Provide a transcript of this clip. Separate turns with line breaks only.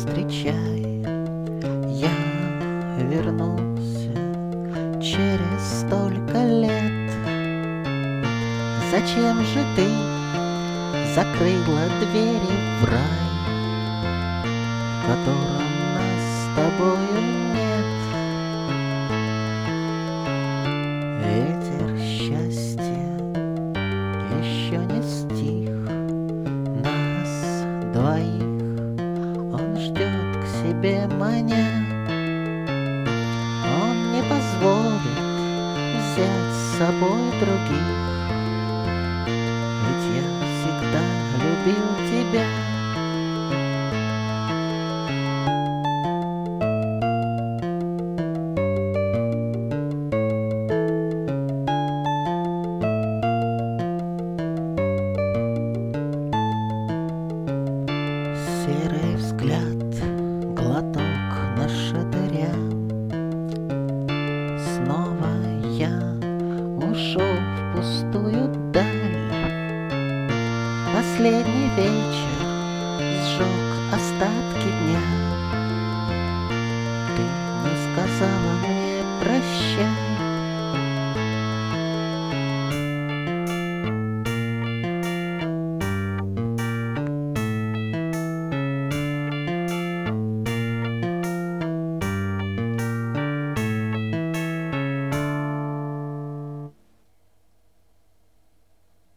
встречай, я вернулся через столько лет. Зачем же ты закрыла двери в рай, в котором нас с тобою нет? Ветер счастья еще не стих нас двоих, он ждет к себе маня. Он не позволит взять с собой других, ведь я всегда любил тебя.